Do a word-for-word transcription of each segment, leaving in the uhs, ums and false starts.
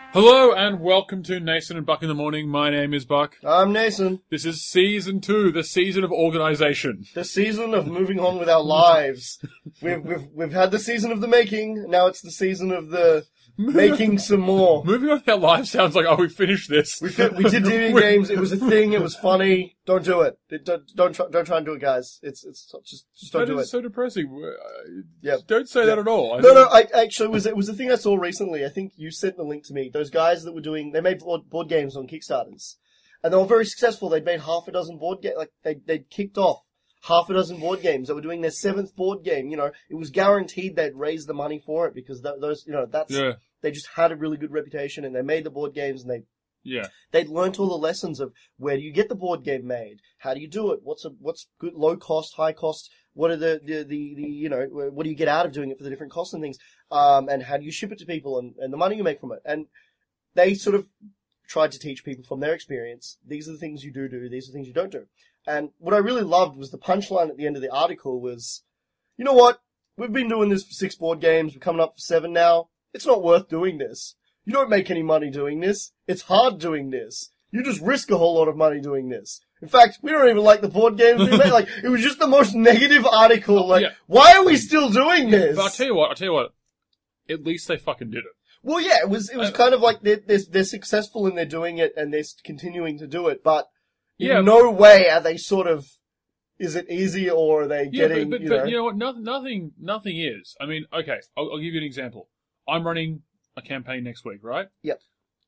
Hello and welcome to Nason and Buck in the Morning. My name is Buck. I'm Nason. This is season two, the season of organisation. The season of moving on with our lives. We've we've we've had the season of the making. Now it's the season of the making some more. Moving on with our lives sounds like, oh, we finished this. We fit, we did D and D games. It was a thing. It was funny. Don't do it. it don't don't try, don't try and do it, guys. It's it's just just don't that do is it. so depressing. Uh, Yeah. Don't say Yeah. that at all. I No, no. think- I actually it was it was a thing I saw recently. I think you sent the link to me. Those guys that were doing they made board, board games on Kickstarters, and they were very successful. They'd made half a dozen board games. Like they they'd kicked off half a dozen board games. They were doing their seventh board game. You know, it was guaranteed they'd raise the money for it because th- those you know that's Yeah, they just had a really good reputation and they made the board games and they yeah. they'd learnt all the lessons of where do you get the board game made, how do you do it, what's a what's good, low cost, high cost, what are the the, the, the you know what do you get out of doing it for the different costs and things, um, and how do you ship it to people and, and the money you make from it. And they sort of tried to teach people from their experience, these are the things you do do, these are the things you don't do. And what I really loved was the punchline at the end of the article was, you know what, we've been doing this for six board games, we're coming up for seven now, it's not worth doing this. You don't make any money doing this. It's hard doing this. You just risk a whole lot of money doing this. In fact, we don't even like the board games we make. Like, it was just the most negative article. Like, Yeah. why are we still doing this? But I'll tell you what, I'll tell you what. At least they fucking did it. Well, yeah, it was, it was Uh, kind of like they're, they're, they're successful and they're doing it and they're continuing to do it, but in Yeah, no way are they sort of, is it easy or are they Yeah, getting, but, but, you but know. you know what? Nothing, nothing, nothing is. I mean, okay, I'll, I'll give you an example. I'm running a campaign next week, right? Yep.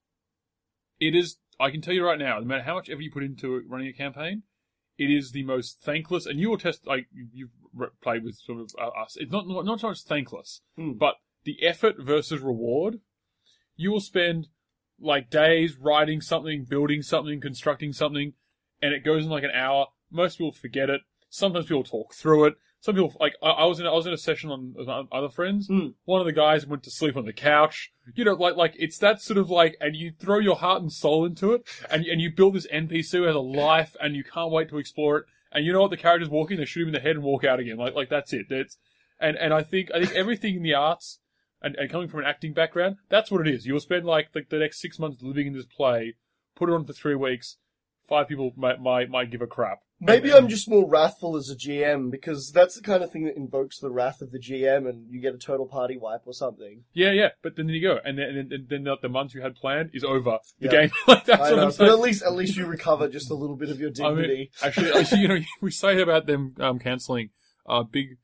It is, I can tell you right now, no matter how much effort you put into running a campaign, it is the most thankless, and you will test, like, you've re- played with sort of uh, us, it's not, not, not so much thankless, Hmm. but the effort versus reward, you will spend, like, days writing something, building something, constructing something, and it goes in like an hour. Most people forget it. Sometimes people talk through it. Some people, like, I, I was in, I was in a session on with my other friends. Mm. One of the guys went to sleep on the couch. You know, like, like, it's that sort of like, and you throw your heart and soul into it, and, and you build this N P C who has a life, and you can't wait to explore it. And you know what? The character's walking, they shoot him in the head and walk out again. Like, like, that's it. That's, and, and I think, I think everything in the arts, and, and coming from an acting background, that's what it is. You'll spend like the, the next six months living in this play, put it on for three weeks, five people might, might, might give a crap. Maybe And- I'm just more wrathful as a G M because that's the kind of thing that invokes the wrath of the G M and you get a total party wipe or something. Yeah, yeah, but then there you go, and then and then, then the, the month you had planned is over. The Yeah. game, like that's I what know, I'm but saying. at least at least you recover just a little bit of your I mean, dignity. actually, actually, you know, we say about them um, cancelling. A uh, big,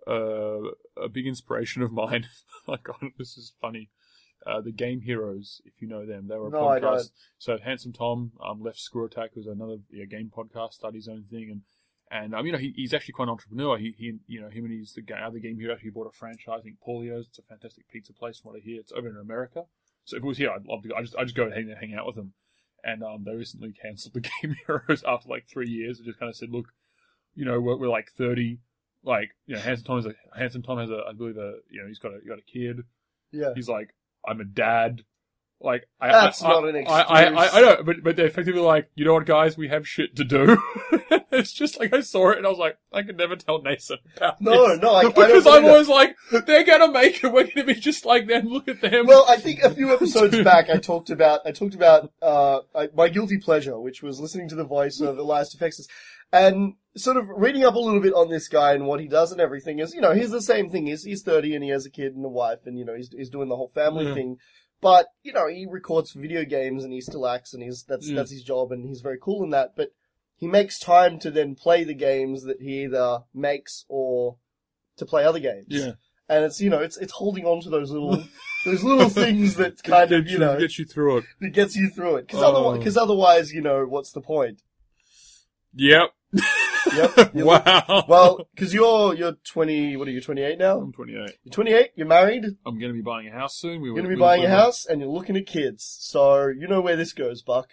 uh, a big inspiration of mine. Like, God, this is funny. Uh, the Game Heroes, if you know them, they were a No, I podcast. don't. So Handsome Tom um, left Screw Attack, who's another yeah, game podcast, started his own thing, and and um, you know he, he's actually quite an entrepreneur. He he you know him and his the ga- other Game Hero actually bought a franchise. I think Paulio's. It's a fantastic pizza place from what I hear. It's over in America. So if it was here, I'd love to go. I just I just go and hang hang out with them. And um, they recently cancelled the Game Heroes after like three years. And just kind of said, look, you know, we're, we're like thirty. Like, you know, Handsome Tom is a Handsome Tom has a I believe a you know he's got a got a kid. Yeah. He's like, I'm a dad. Like, I, That's I, not I, an I, I, I, excuse. I know, but but they're effectively like, you know what, guys, we have shit to do. It's just like I saw it and I was like, I could never tell Nathan about No, this. no, I- I don't because believe I'm that. always like, they're gonna make it. We're gonna be just like them. Look at them. Well, I think a few episodes back I talked about I talked about uh I, my guilty pleasure, which was listening to the voice of Elias Defexis, and sort of reading up a little bit on this guy and what he does and everything. Is you know he's the same thing. He's he's thirty and he has a kid and a wife and you know he's he's doing the whole family Yeah. thing. But you know he records for video games and he still acts and he's that's Yeah. that's his job and he's very cool in that. But he makes time to then play the games that he either makes or to play other games. yeah, And it's, you know, it's, it's holding on to those little, those little things that kind of, Get you know, get you through it. that gets you through it. Cause Oh. otherwise, cause otherwise, you know, what's the point? Yep. Yep. You're- Wow. Well, cause you're, you're twenty, what are you, twenty-eight now? I'm twenty-eight. You're twenty-eight, you're married, I'm gonna be buying a house soon. We you're were- gonna be we- buying we a were- house, and you're looking at kids. So, you know where this goes, Buck.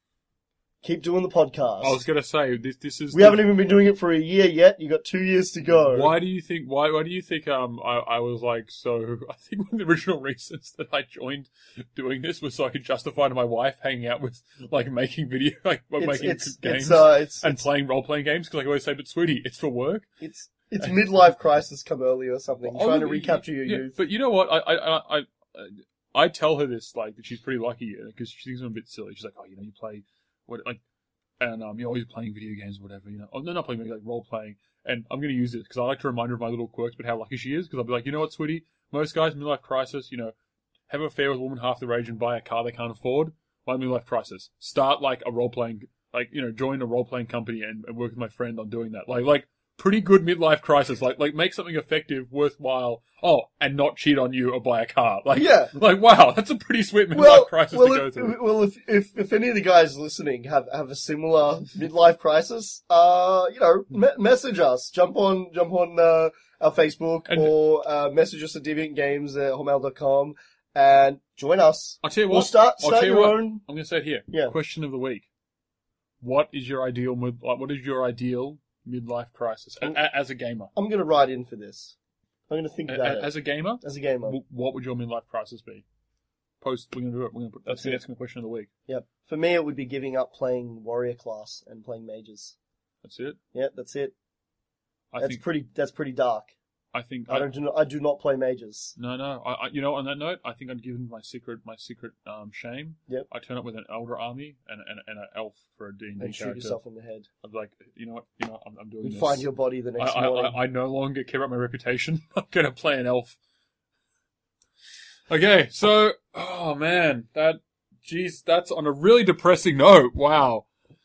Keep doing the podcast. I was gonna say this. This is. We haven't even been doing it for a year yet. You got two years to go. Why do you think? Why? Why do you think? Um, I, I was like so. I think one of the original reasons that I joined doing this was so I could justify to my wife hanging out with, like, making video, like, well, It's, making it's, games it's, uh, it's, and it's, playing role playing games. Because like I always say, but sweetie, it's for work. it's, it's midlife crisis come early or something. Oh, trying to look, recapture your yeah, youth. But you know what? I, I, I, I, I tell her this, like, that she's pretty lucky, because she thinks I'm a bit silly. She's like, oh, you know, you play, what, like, and um, you're always playing video games or whatever, you know. Oh, no, not playing, like, role-playing. And I'm going to use this, because I like to remind her of my little quirks, but how lucky she is, because I'll be like, you know what, sweetie? Most guys, midlife crisis, you know, have an affair with a woman half their age and buy a car they can't afford. My midlife crisis. Start, like, a role-playing, like, you know, join a role-playing company and, and work with my friend on doing that. Like, like, pretty good midlife crisis. Like, like make something effective, worthwhile. Oh, and not cheat on you or buy a car. Like, yeah. Like, wow, that's a pretty sweet midlife well, crisis well, to go if, through. Well, if, if if any of the guys listening have, have a similar midlife crisis, uh, you know, me- message us. Jump on jump on uh, our Facebook And- or uh, message us at deviant games at hotmail dot com and join us. I'll tell you what. We'll start I'll start tell you your what. own. I'm going to say it here. Yeah. Question of the week. What is your ideal mid, like, what is your ideal midlife crisis a, a, as a gamer? I'm going to write in for this. I'm going to think A, about a, it as a gamer, as a gamer. w- what would your midlife crisis be? Post. We're going to do it. We're going to put. That's That's the it. next question of the week. Yep. For me, it would be giving up playing warrior class and playing mages. That's it. Yeah, that's it. I that's think. pretty. That's pretty dark. I think. I don't. Do not, I do not play mages. No, no. I, I, you know, on that note, I think I'd given my secret, my secret um, shame. Yep. I turn up with an elder army and and, and an elf for a D and D And shoot character. yourself in the head. I'm like, you know what? You know, I'm, I'm doing You this. find your body the I, next I, morning. I, I no longer care about my reputation. I'm gonna play an elf. Okay, so oh man, that geez, that's on a really depressing note. Wow.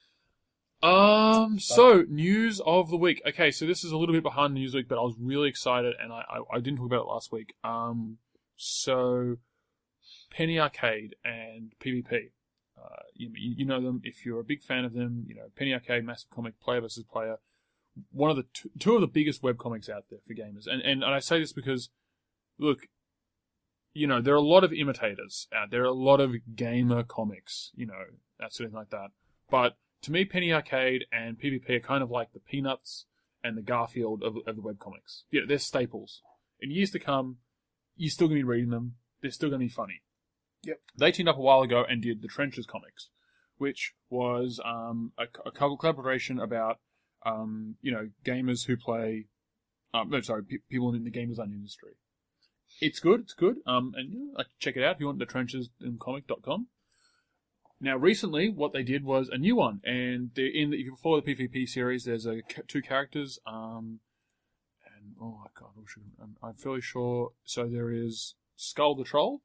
Um. So news of the week. Okay, so this is a little bit behind the news week, but I was really excited, and I I, I didn't talk about it last week. Um. So Penny Arcade and PvP. Uh, you, you know them if you're a big fan of them. You know Penny Arcade, massive comic, player versus player. One of the two, two of the biggest webcomics out there for gamers, and, and and I say this because, look, you know there are a lot of imitators out there, a lot of gamer comics, you know that sort of thing like that. But to me, Penny Arcade and PvP are kind of like the Peanuts and the Garfield of, of the webcomics. You know, they're staples. In years to come, you're still going to be reading them. They're still going to be funny. Yep. They teamed up a while ago and did the Trenches comics, which was um, a, a collaboration about um, you know gamers who play. Um, no, sorry, pe- people in the game design industry. It's good. It's good. Um, and you know, check it out if you want. the trenches in comic dot com. Now, recently, what they did was a new one, and they're in the, if you follow the PvP series, there's a two characters. Um, and oh my god, I'm, I'm fairly sure. So there is Skull the Troll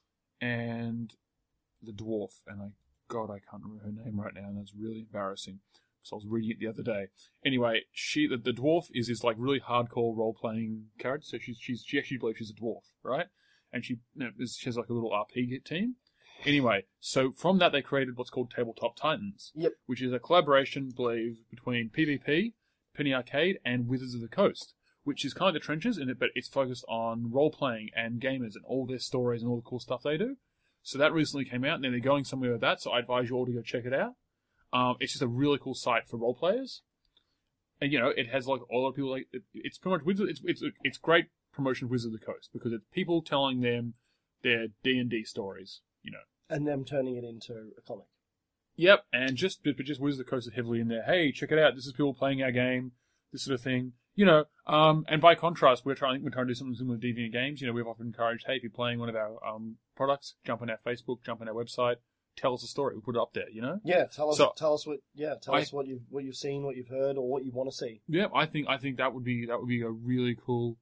and the Dwarf, and I God, I can't remember her name right now, and that's really embarrassing because I was reading it the other day. Anyway, she the, the Dwarf is this like really hardcore role playing character. So she's she's she actually believes she's a dwarf, right? And she you know, she has like a little R P team. Anyway, so from that they created what's called Tabletop Titans, Yep. which is a collaboration, believe, between PvP, Penny Arcade, and Wizards of the Coast, which is kind of the trenches in it, but it's focused on role-playing and gamers and all their stories and all the cool stuff they do. So that recently came out, and then they're going somewhere with that, so I advise you all to go check it out. Um, it's just a really cool site for role-players. And, you know, it has, like, a lot of people, like, it, it's pretty much Wizards, it's, it's, it's great promotion of Wizards of the Coast, because it's people telling them their D and D stories. You know, and them turning it into a comic. Yep, and just but just Wizards of the Coast is heavily in there. Hey, check it out. This is people playing our game. This sort of thing. You know, um, and by contrast, we're trying we're trying to do something similar to Deviant Games. You know, we've often encouraged, hey, if you're playing one of our um products, jump on our Facebook, jump on our website, tell us a story. We'll put it up there. You know. Yeah, tell us. So, tell us what. Yeah, tell I, us what you've what you've seen, what you've heard, or what you want to see. Yeah, I think I think that would be that would be a really cool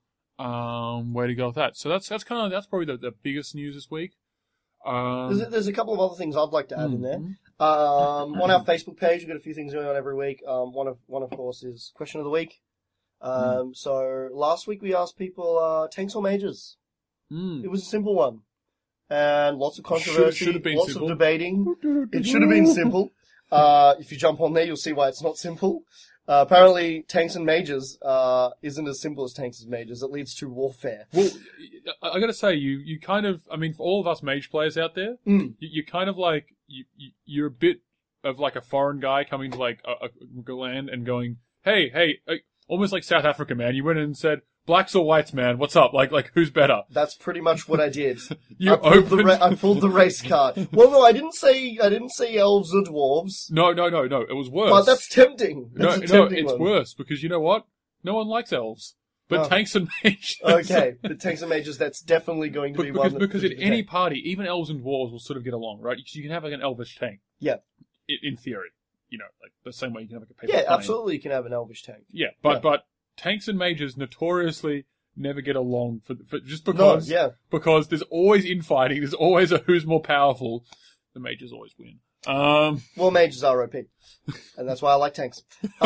um way to go with that. So that's that's kind of that's probably the, the biggest news this week. Um, there's, a, there's a couple of other things I'd like to add mm-hmm. in there. Um, on our Facebook page, we've got a few things going on every week. Um, one of one of course is question of the week. Um, mm. So last week we asked people uh, tanks or mages. Mm. It was a simple one, and lots of controversy, should, should lots simple. of debating. It should have been simple. Uh, if you jump on there, you'll see why it's not simple. Uh, apparently, tanks and mages uh, isn't as simple as tanks and mages. It leads to warfare. Well, I gotta say, you, you kind of, I mean, for all of us mage players out there, mm. you, you kind of like, you, you, you're a bit of like a foreign guy coming to like a, a land and going, hey, hey, almost like South Africa, man. You went in and said, blacks or whites, man, what's up? Like, like who's better? That's pretty much what I did. you I, pulled opened... the ra- I pulled the race card. Well, no, I didn't say I didn't say elves or dwarves. No, no, no, no. It was worse. But that's tempting. That's no, a no, tempting it's one. worse because you know what? No one likes elves. But Oh. tanks and mages. Okay, but tanks and mages, that's definitely going to But be because one. that- because in that- any party, even elves and dwarves will sort of get along, right? Because you can have like an elvish tank. Yeah. In, in theory, you know, like the same way you can have like a paper Yeah, plane. absolutely, you can have an elvish tank. Yeah, but Yeah. but tanks and mages notoriously never get along for, for just No, because yeah. because there's always infighting. There's always a who's more powerful. The mages always win. Um, Well, mages are O P, and that's why I like tanks.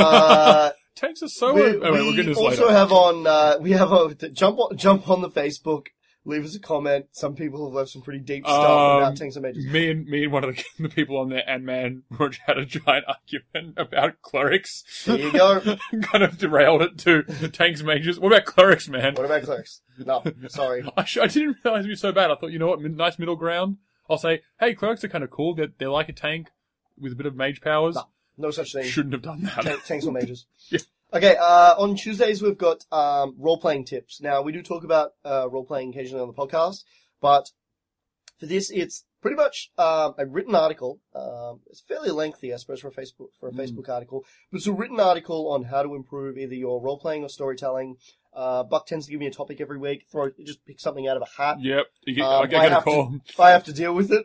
Uh, tanks are so. we oh, wait, we'll we get to this also later. have on, uh, we have a, jump on, jump on the Facebook, leave us a comment. Some people have left some pretty deep stuff Um, about tanks and mages. Me and me and one of the, the people on there, and man, Roger had a giant argument about clerics. There you go. Kind of derailed it to tanks, mages. What about clerics, man? What about clerics? No, sorry. I, sh- I didn't realize it'd be so bad. I thought, you know what, mid- nice middle ground. I'll say, hey, clerics are kind of cool. They're, they're like a tank with a bit of mage powers. No, no such thing. Shouldn't have done that. Tank, tanks or mages. Yeah. Okay, uh, on Tuesdays we've got um, role-playing tips. Now, we do talk about uh, role-playing occasionally on the podcast, but for this, it's pretty much um, a written article. Um, it's fairly lengthy, I suppose, for a Facebook for a Mm. Facebook article, but it's a written article on how to improve either your role-playing or storytelling. Uh, Buck tends to give me a topic every week. Throw just pick something out of a hat. Yep. You get, Um, I get, I get a have call. to, I have to deal with it.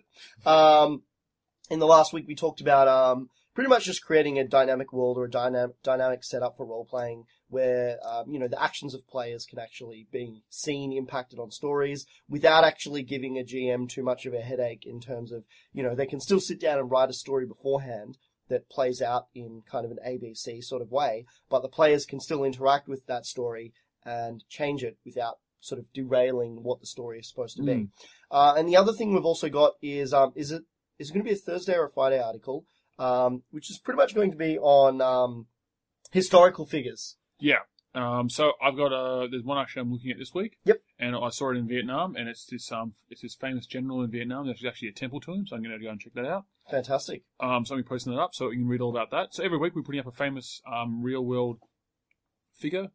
Um, in the last week, we talked about um, pretty much just creating a dynamic world or a dynamic dynamic setup for role playing, where um, you know the actions of players can actually be seen impacted on stories without actually giving a G M too much of a headache. In terms of you know they can still sit down and write a story beforehand that plays out in kind of an A B C sort of way, but the players can still interact with that story and change it without sort of derailing what the story is supposed to be. Mm. Uh, and the other thing we've also got is, um, is it, is it going to be a Thursday or a Friday article, um, which is pretty much going to be on, um, historical figures. Yeah. Um, so I've got a, there's one actually I'm looking at this week. Yep. And I saw it in Vietnam, and it's this, um, it's this famous general in Vietnam. There's actually a temple to him, so I'm going to go and check that out. Fantastic. Um, so I'm posting that up so you can read all about that. So every week we're putting up a famous, um, real world figure.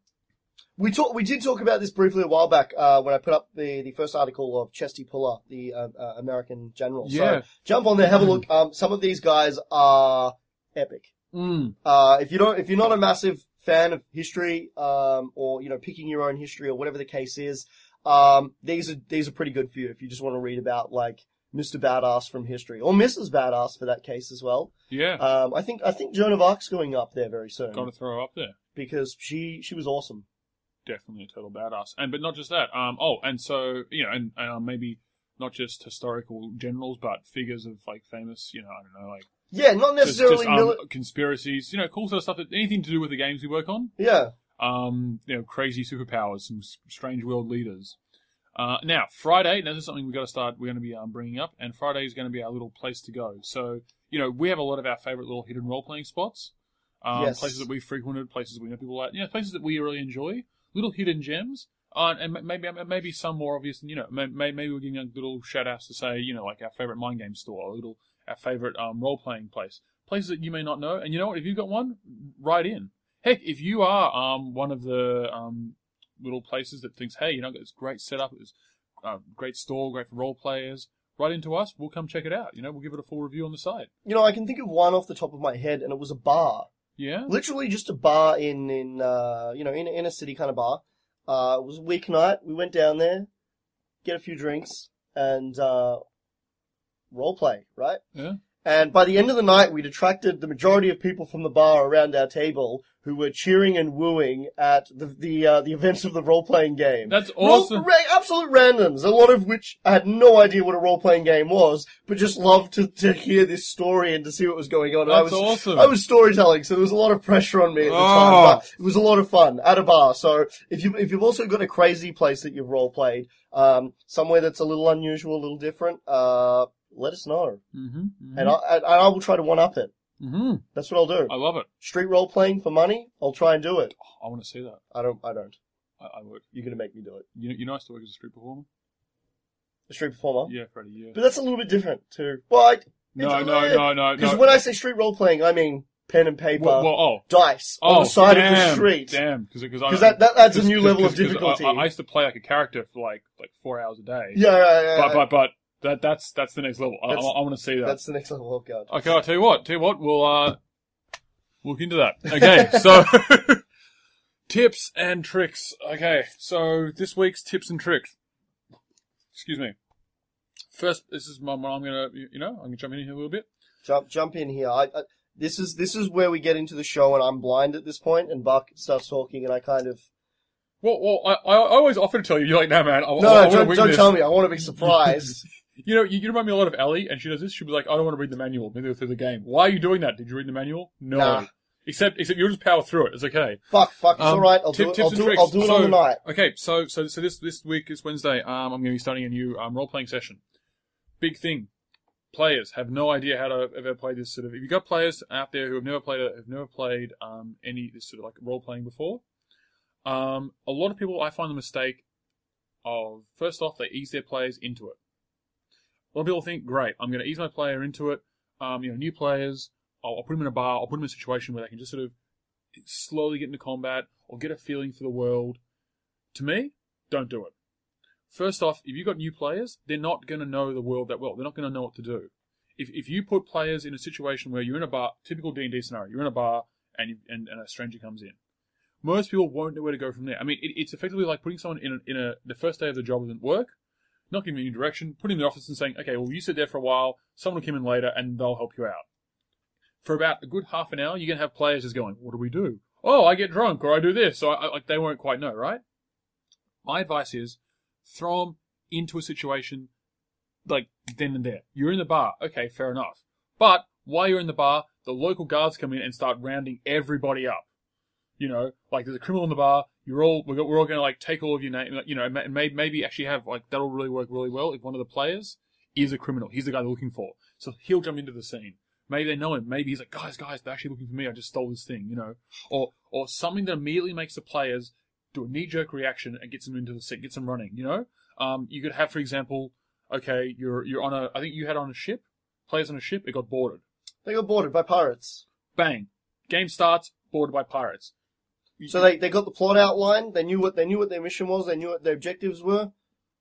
We talk, we did talk about this briefly a while back, uh, when I put up the, the first article of Chesty Puller, the, uh, uh, American general. Yeah. So jump on there, have a look. Um, some of these guys are epic. Mm. Uh, if you don't, if you're not a massive fan of history, um, or, you know, picking your own history or whatever the case is, um, these are, these are pretty good for you if you just want to read about, like, Mister Badass from history. Or Missus Badass for that case as well. Yeah. Um, I think, I think Joan of Arc's going up there very soon. Got to throw her up there. Because she, she was awesome. Definitely a total badass. And but not just that. Um. Oh, and so you know, and, and um, maybe not just historical generals, but figures of like famous, you know, I don't know, like Yeah, not just, necessarily just, um, mili- conspiracies, you know, cool sort of stuff. That, anything to do with the games we work on. Yeah. Um. You know, crazy superpowers, some s- strange world leaders. Uh. Now Friday. Now this is something we got to start. We're going to be um bringing up, and Friday is going to be our little place to go. So you know, we have a lot of our favorite little hidden role playing spots. Um, Yes. Places that we frequented, places we know people like, you know, places that we really enjoy. Little hidden gems, uh, and maybe maybe some more obvious. You know, maybe, maybe we're giving a little shout outs to say, you know, like our favorite mind game store, a little our favorite um, role playing place, places that you may not know. And you know what? If you've got one, write in. Heck, if you are um, one of the um, little places that thinks, hey, you know, it's great setup, it's a great store, great for role players, write into us. We'll come check it out. You know, we'll give it a full review on the site. You know, I can think of one off the top of my head, and it was a bar. Yeah. Literally just a bar in, in uh, you know, in, in a city kind of bar. Uh, it was a weeknight. We went down there, get a few drinks, and uh, role play, right? Yeah. And by the end of the night, we'd attracted the majority of people from the bar around our table who were cheering and wooing at the the, uh, the events of the role-playing game. That's Role- awesome. ra- absolute randoms, a lot of which I had no idea what a role-playing game was, but just loved to, to hear this story and to see what was going on. And I That's was, awesome. I was storytelling, so there was a lot of pressure on me at the Oh. time, but it was a lot of fun at a bar. So if you if you've also got a crazy place that you've role-played, um, somewhere that's a little unusual, a little different, uh, let us know. Mm-hmm. mm-hmm. And I, and I will try to one-up it. Mm-hmm. That's what I'll do. I love it. Street role playing for money, I'll try and do it. I want to see that. I don't, I don't. I, I would. You're gonna make me do it. You, you know, I used to work as a street performer. A street performer? Yeah, for a year. But that's a little bit different too. Well, I, No, it's- no, no, no, Because no. when I say street role playing, I mean pen and paper, Well, well, oh, dice oh, on the side damn, of the street. Damn, because Because that, that adds a new level of difficulty. I, I used to play like a character for like like four hours a day. yeah, yeah, yeah. But but but that that's that's the next level. I, I, That's- I want to see that. That's the next level of God. Okay, I'll tell you what. Tell you what. We'll uh look into that. Okay, so Tips and tricks. Okay, so this week's tips and tricks. Excuse me. First, this is my, I'm gonna, you know, I'm gonna jump in here a little bit. Jump, jump in here. I, I, this is this is where we get into the show, and I'm blind at this point, and Buck starts talking, and I kind of. Well, well, I, I always offer to tell you. You're like, no, man. I, no, I, I no, don't, don't this. tell me. I want to be surprised. You know, you, you remind me a lot of Ellie, and she does this. She'll be like, I don't want to read the manual. Maybe through the game. Why are you doing that? Did you read the manual? No. Nah. Except, except you'll just power through it. It's okay. Fuck, fuck, it's Um, alright. I'll, tip- do it. I'll tips do and it. I'll tricks. do it So- on the night. Okay, so so so this this week is Wednesday. Um, I'm going to be starting a new um role playing session. Big thing. Players have no idea how to ever play this sort of. If you've got players out there who have never played, a, have never played um any this sort of like role playing before, um, a lot of people I find the mistake of first off they ease their players into it. A lot of people think, great, I'm going to ease my player into it. Um, you know, new players, I'll, I'll put them in a bar, I'll put them in a situation where they can just sort of slowly get into combat or get a feeling for the world. To me, don't do it. First off, if you've got new players, they're not going to know the world that well. They're not going to know what to do. If if you put players in a situation where you're in a bar, typical D and D scenario, you're in a bar and you, and, and a stranger comes in, most people won't know where to go from there. I mean, it, it's effectively like putting someone in a, in a the first day of the job doesn't work, not giving them any direction, putting them in the office and saying, okay, well, you sit there for a while, someone will come in later and they'll help you out. For about a good half an hour, you're going to have players just going, what do we do? Oh, I get drunk or I do this. So I, I, like they won't quite know, right? My advice is throw them into a situation like then and there. You're in the bar. Okay, fair enough. But while you're in the bar, the local guards come in and start rounding everybody up. You know, like there's a criminal in the bar. You're all we're, we're all going to like take all of your name. You know, and maybe maybe actually have like that'll really work really well if one of the players is a criminal. He's the guy they're looking for. So he'll jump into the scene. Maybe they know him. Maybe he's like, guys, guys, they're actually looking for me. I just stole this thing, you know, or or something that immediately makes the players do a knee-jerk reaction and gets them into the scene, gets them running. You know, um, you could have, for example, okay, you're you're on a. I think you had on a ship. Players on a ship. It got boarded. They got boarded by pirates. Bang. Game starts. Boarded by pirates. So they, they got the plot outlined. They knew what they knew what their mission was. They knew what their objectives were.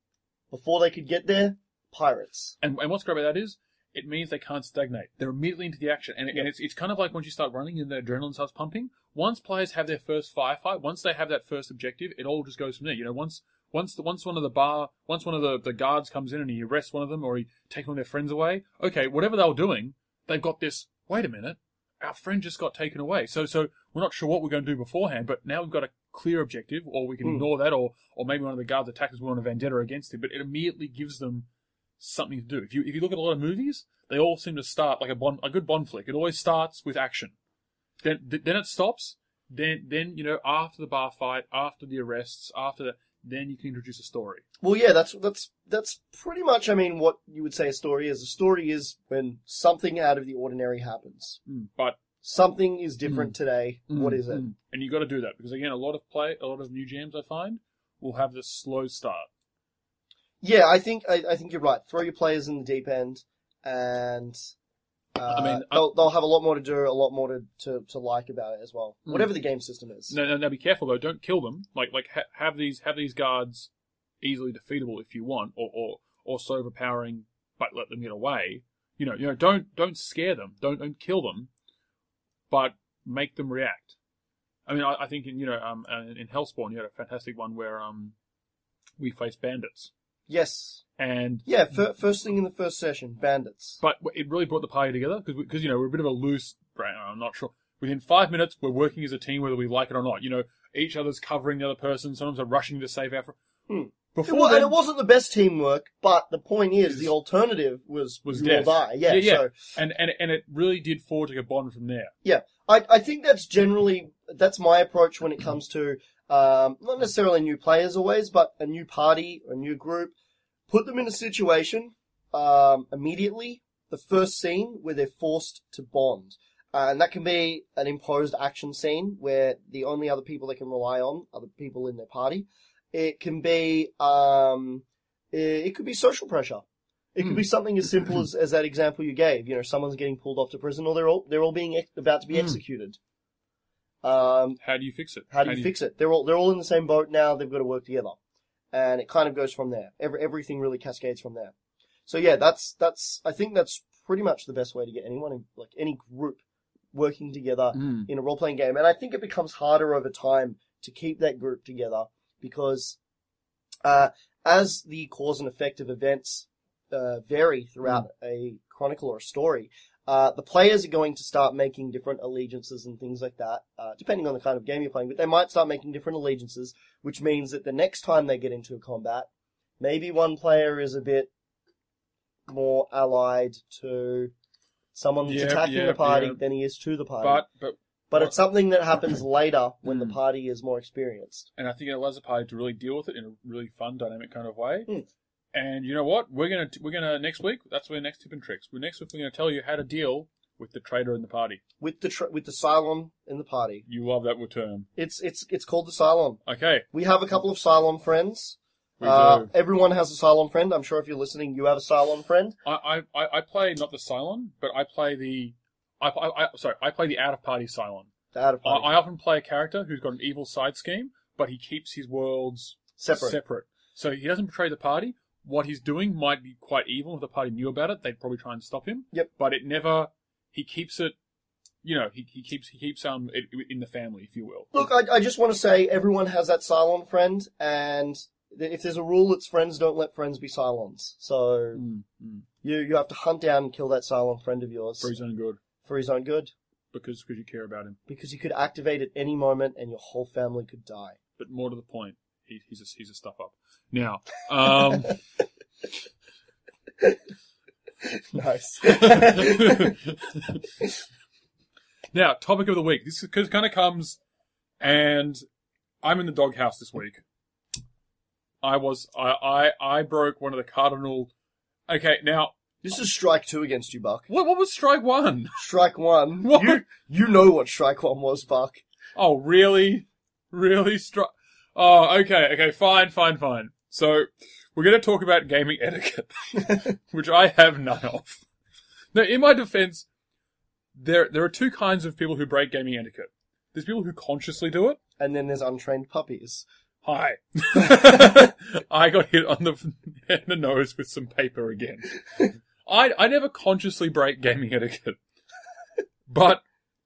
Before they could get there, pirates. And and what's great about that is, it means they can't stagnate. They're immediately into the action. And, Yep. and it's it's kind of like once you start running and the adrenaline starts pumping, once players have their first firefight, once they have that first objective, it all just goes from there. You know, once once the, once one of the bar, once one of the, the guards comes in and he arrests one of them or he takes one of their friends away, okay, whatever they were doing, they've got this, wait a minute, our friend just got taken away. So so we're not sure what we're going to do beforehand, but now we've got a clear objective, or we can Mm. ignore that, or or maybe one of the guards attacks us, we're on a vendetta against him, but it immediately gives them something to do. If you if you look at a lot of movies, they all seem to start like a Bond, a good Bond flick. It always starts with action. Then then it stops. Then then you know after the bar fight, after the arrests, after the, then you can introduce a story. Well, yeah, that's that's that's pretty much. I mean, what you would say a story is. A story is when something out of the ordinary happens. Mm. But Something is different Mm. today. mm, What is it? mm. And you got to do that because again, a lot of play, a lot of new jams I find will have this slow start. Yeah, I think I, I think you're right. Throw your players in the deep end, and uh, I mean, I- they'll they'll have a lot more to do, a lot more to, to, to like about it as well. Mm. Whatever the game system is. No, no, no. Be careful though. Don't kill them. Like, like ha- have these have these guards easily defeatable if you want, or or or so overpowering, but let them get away. You know, you know. Don't don't scare them. Don't don't kill them, but make them react. I mean, I, I think in you know um uh, in Hellspawn you had a fantastic one where um we faced bandits Yes. and Yeah. Fir- first thing in the first session, bandits. but it really brought the party together because because you know we're a bit of a loose. I'm not sure. Within five minutes, we're working as a team, whether we like it or not. You know, each other's covering the other person. Sometimes they're rushing to save our. Hmm. Before It wa- then, and it wasn't the best teamwork, but the point is, Is- the alternative was was you will death. die. Yeah, Yeah, yeah. So and and and it really did forge like a bond from there. I I think that's generally that's my approach when it comes to um, not necessarily new players always, but a new party, a new group. Put them in a situation um, immediately, the first scene where they're forced to bond. Uh, and that can be an imposed action scene where the only other people they can rely on are the people in their party. It can be, um, it could be social pressure. It could Mm. be something as simple as, as that example you gave. You know, someone's getting pulled off to prison, or they're all they're all being ex- about to be Mm. executed. Um, How do you fix it? how do you fix it? They're all they're all in the same boat now. They've got to work together, and it kind of goes from there. Every everything really cascades from there. So yeah, that's that's I think that's pretty much the best way to get anyone in, like any group working together Mm. in a role playing game. And I think it becomes harder over time to keep that group together, because uh, as the cause and effect of events uh, vary throughout mm. a chronicle or a story, uh, the players are going to start making different allegiances and things like that, uh, depending on the kind of game you're playing. But they might start making different allegiances, which means that the next time they get into a combat, maybe one player is a bit more allied to someone that's Yep, attacking yep, the party yep. than he is to the party. But but But it's something that happens later when the Mm. party is more experienced. and I think it allows the party to really deal with it in a really fun, dynamic kind of way. Mm. And you know what? We're gonna we're gonna next week. That's where next tip and tricks. We're next week we're gonna tell you how to deal with the traitor in the party. With the tr- with the Cylon in the party. You love that term. It's it's it's called the Cylon. Okay. We have a couple of Cylon friends. We Uh, do. everyone has a Cylon friend. I'm sure if you're listening, you have a Cylon friend. I, I, I I play not the Cylon, but I play the I, I, I sorry I play the out of party Cylon. The out of I, party. I often play a character who's got an evil side scheme, but he keeps his worlds Separate. separate. So he doesn't betray the party. What he's doing might be quite evil. If the party knew about it, they'd probably try and stop him. Yep. But it never. He keeps it. You know, he he keeps he keeps um it, in the family, if you will. Look, I, I just want to say everyone has that Cylon friend, and th- if there's a rule, it's friends don't let friends be Cylons. So Mm, mm. you you have to hunt down and kill that Cylon friend of yours For his own good, for his own good, because because you care about him. because he could activate at any moment and your whole family could die. But more to the point, he, he's a, he's a stuff up. Now, um, Nice. now, topic of the week. This kind of comes, and I'm in the doghouse this week. I was I, I I broke one of the cardinal. Okay, now This is strike two against you, Buck. what what was strike one? Strike one. What? You you know what strike one was, Buck. Oh, really, really strike. Oh, okay, okay, fine, fine, fine. So we're going to talk about gaming etiquette, which I have none of. Now, in my defense, there there are two kinds of people who break gaming etiquette. There's people who consciously do it. And then there's untrained puppies. Hi. I got hit on the head and the nose with some paper again. I I never consciously break gaming etiquette. But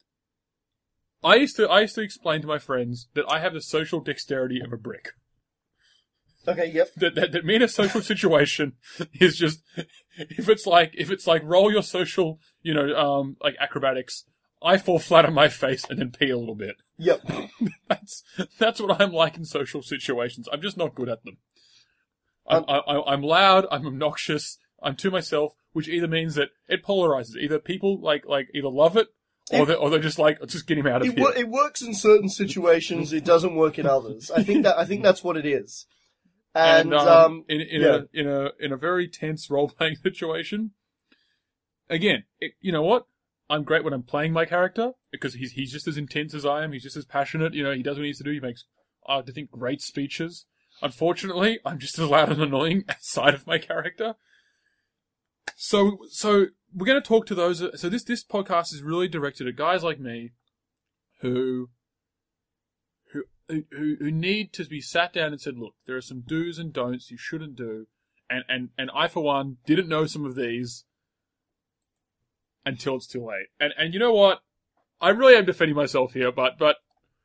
I used to I used to explain to my friends that I have the social dexterity of a brick. Okay, yep. That, that that me in a social situation is just if it's like if it's like roll your social, you know, um like acrobatics, I fall flat on my face and then pee a little bit. Yep. That's that's what I'm like in social situations. I'm just not good at them. I'm, Um, I, I'm loud. I'm obnoxious. I'm to myself, which either means that it polarizes. Either people like like either love it, or It- they or they're just like just get him out of It, here. wo- it works in certain situations. It doesn't work in others. I think that I think that's what it is. And, um, um, in in yeah. a in a in a very tense role playing situation, again, it, you know what? I'm great when I'm playing my character because he's he's just as intense as I am. He's just as passionate. You know, he does what he needs to do. He makes I uh, think great speeches. Unfortunately, I'm just as loud and annoying outside of my character. So so we're going to talk to those. So this this podcast is really directed at guys like me who. Who, who who need to be sat down and said, look, there are some do's and don'ts you shouldn't do, and, and, and I for one didn't know some of these until it's too late. And and you know what? I really am defending myself here, but but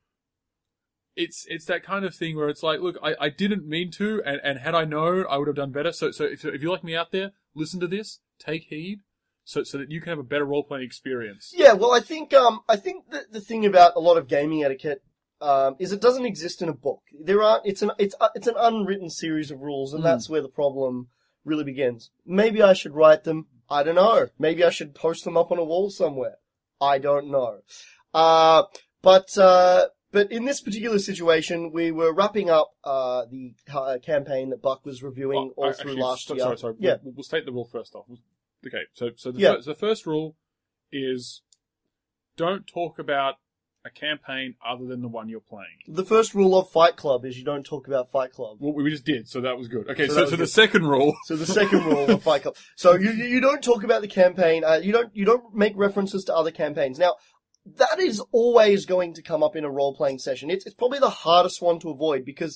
it's it's that kind of thing where it's like, look, I, I didn't mean to, and, and had I known, I would have done better. So so if if you're like me out there, listen to this, take heed, so so that you can have a better role playing experience. yeah, well, I think um, I think that the thing about a lot of gaming etiquette um, is it doesn't exist in a book. There are it's an it's uh, it's an unwritten series of rules, and Mm. that's where the problem really begins. Maybe I should write them. I don't know. Maybe I should post them up on a wall somewhere. I don't know. Uh, but uh, but in this particular situation, we were wrapping up uh, the uh, campaign that Buck was reviewing Oh, all I- through actually, last so- year. Sorry, sorry. Yeah. We'll, we'll state the rule first off. Okay, so so the, Yeah. fir- the first rule is don't talk about a campaign other than the one you're playing. The first rule of Fight Club is you don't talk about Fight Club. Well, we just did, so that was good. Okay, So so, that so, was the good. second rule. So the second rule of Fight Club. So you you you don't talk about the campaign. Uh, you don't you don't make references to other campaigns. Now, that is always going to come up in a role playing session. It's it's probably the hardest one to avoid because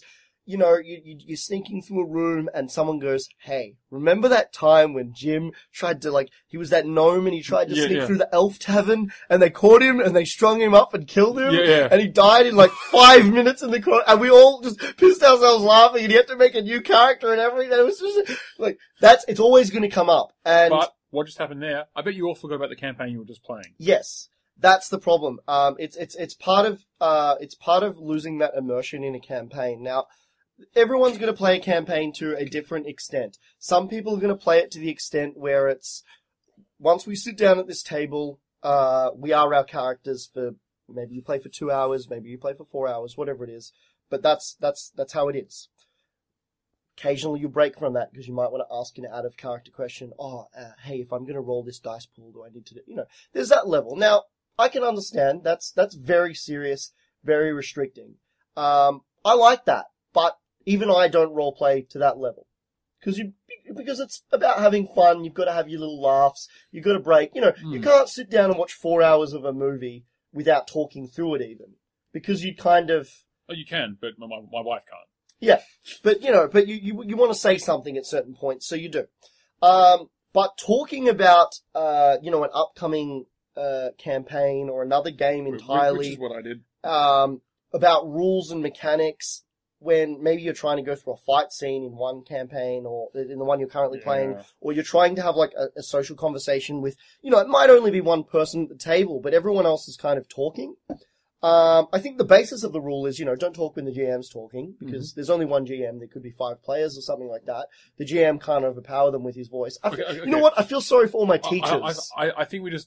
you know, you, you, you're sneaking through a room and someone goes, hey, remember that time when Jim tried to, like, he was that gnome and he tried to Yeah, sneak yeah. through the elf tavern and they caught him and they strung him up and killed him Yeah, yeah. and he died in like five minutes in the corner and we all just pissed ourselves laughing and he had to make a new character and everything. And it was just, like, that's, it's always going to come up. And But what just happened there? I bet you all forgot about the campaign you were just playing. yes. That's the problem. Um, it's, it's, it's part of, uh, it's part of losing that immersion in a campaign. Now, everyone's going to play a campaign to a different extent. Some people are going to play it to the extent where it's, once we sit down at this table, uh, we are our characters for, maybe you play for two hours, maybe you play for four hours, whatever it is. But that's, that's, that's how it is. Occasionally you break from that because you might want to ask an out of character question. Oh, uh, hey, if I'm going to roll this dice pool, do I need to do, you know, there's that level. Now, I can understand that's, that's very serious, very restricting. Um, I like that, but even I don't role play to that level. Cause you, because it's about having fun, you've got to have your little laughs, you've got to break, you know, Mm. you can't sit down and watch four hours of a movie without talking through it even. Because you kind of, Oh, you can, but my, my wife can't. yeah, but you know, but you, you, you want to say something at certain points, so you do. Um, but talking about, uh, you know, an upcoming, uh, campaign or another game Which- entirely, Which is what I did. um, about rules and mechanics when maybe you're trying to go through a fight scene in one campaign or in the one you're currently Yeah. playing, or you're trying to have like a, a social conversation with, you know, it might only be one person at the table, but everyone else is kind of talking. Um, I think the basis of the rule is, you know, don't talk when the G M's talking, because Mm-hmm. there's only one G M, there could be five players or something like that. The G M can't overpower them with his voice. I feel, Okay, okay, You know okay. what? I feel sorry for all my I- teachers. I, I, I think we just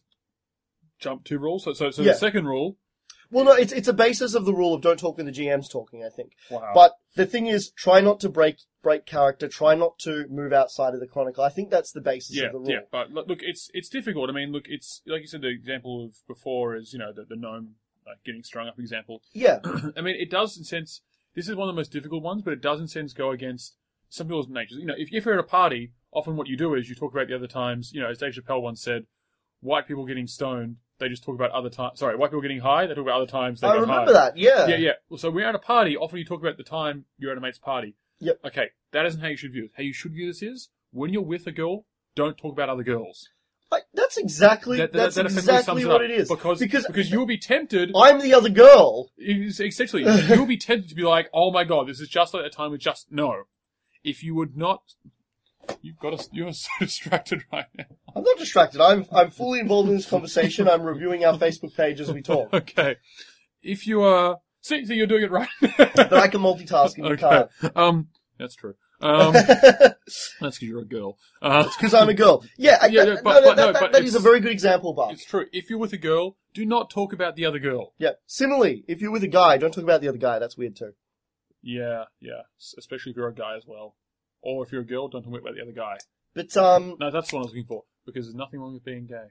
jumped two rules. So, so, so Yeah. the second rule. Well, no, it's it's a basis of the rule of don't talk when the G M's talking, I think. Wow. But the thing is, try not to break break character. Try not to move outside of the chronicle. I think that's the basis yeah, of the rule. yeah. But look, look, it's it's difficult. I mean, look, it's like you said. The example of before is you know the, the gnome like getting strung up example. Yeah. I mean, it does in a sense. This is one of the most difficult ones, but it does in a sense go against some people's natures. You know, if, if you're at a party, often what you do is you talk about the other times. You know, as Dave Chappelle once said, white people getting stoned, they just talk about other times. Sorry, white people getting high, they talk about other times they I got remember high. that. Yeah. Yeah, yeah. Well, so we're at a party. Often you talk about the time you're at a mate's party. Yep. Okay, that isn't how you should view it. How you should view this is when you're with a girl, don't talk about other girls. I, that's exactly That, that, that's that effectively exactly sums what up. it is. Because because because you'll be tempted. I'm the other girl. It's- Essentially, you'll be tempted to be like, "Oh my god, this is just like a time with just no." If you would not, you've got us. You're so distracted right now. I'm not distracted. I'm I'm fully involved in this conversation. I'm reviewing our Facebook page as we talk. Okay, if you are, see, see, you're doing it right. But I can multitask and you Okay, can't. um, that's true. Um, that's because you're a girl. Uh, Because I'm a girl. Yeah, I, Yeah, that, yeah, but- no, no, but no, that, but that is a it's- very good example, Bob. it's true. If you're with a girl, do not talk about the other girl. Yeah. Similarly, if you're with a guy, don't talk about the other guy. That's weird too. Yeah, yeah. S- Especially if you're a guy as well. Or if you're a girl, don't talk about the other guy. But um, No, that's what I was looking for. Because there's nothing wrong with being gay.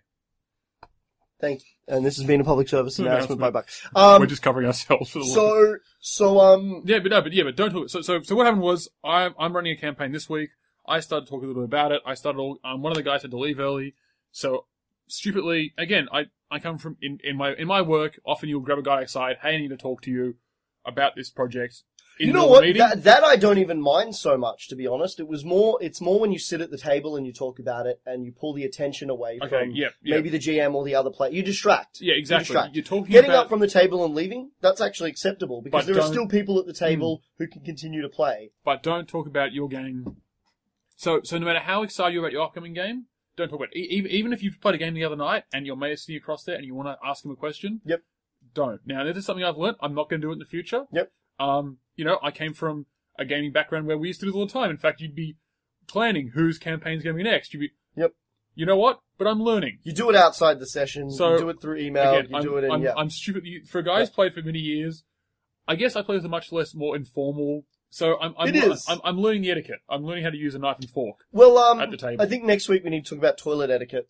thank you. And this has been a public service announcement by Announcement. Buck. Um, We're just covering ourselves for the so so um, Yeah, but no, but yeah, but don't talk. So, so, so what happened was, I'm, I'm running a campaign this week. I started talking a little bit about it. I started all, um, one of the guys had to leave early. So, stupidly, again, I, I come from, in, in my, in my work, often you'll grab a guy aside, hey, I need to talk to you about this project. In you the know middle of what? the meeting. That, that I don't even mind so much, to be honest. It was more. It's more when you sit at the table and you talk about it and you pull the attention away Okay, from yeah, yeah. maybe the G M or the other player. You distract. Yeah, You exactly. distract. You're talking Getting about, up from the table and leaving, that's actually acceptable because But there are don't- still people at the table who can continue to play. but don't talk about your game. So, so no matter how excited you're about your upcoming game, don't talk about it. E- Even, even if you've played a game the other night and your mate is sitting across there and you want to ask him a question, Yep. don't. Now, this is something I've learnt. I'm not going to do it in the future. Yep. Um, you know, I came from a gaming background where we used to do it all the time. In fact, you'd be planning whose campaign's going to be next. You'd be, Yep. You know what? But I'm learning. You do it outside the session. So, you do it through email. Again, you I'm, do it in I'm, yeah. I'm stupid. For a guy who's played for many years, I guess I play with a much less, more informal. So I'm, I'm, It is. I'm, I'm learning the etiquette. I'm learning how to use a knife and fork well, um, at the table. I think next week we need to talk about toilet etiquette.